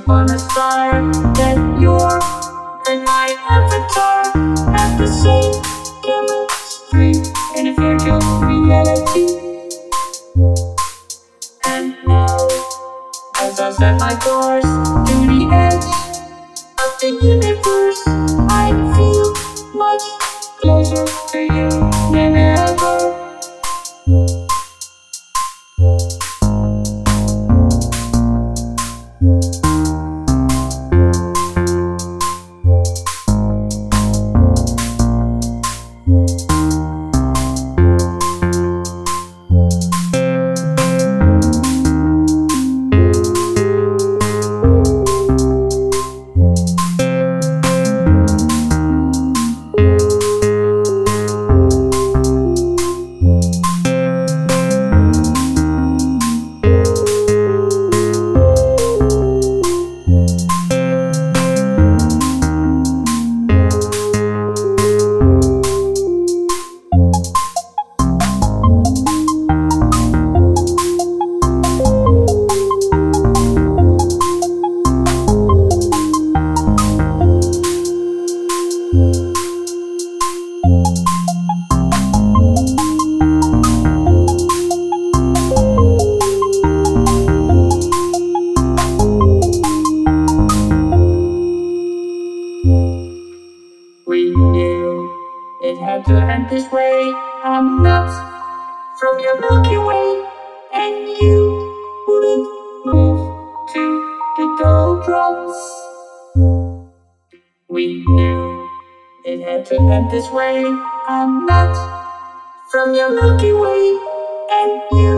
on a star, then you're and my avatar have the same chemistry in a virtual reality. And now, as I set my course to the edge of the universe, I feel much closer to you than ever. We knew it had to end this way. I'm not from your Milky Way, and you wouldn't move to the doldrums. We knew it had to end this way. I'm not from your Milky Way, and you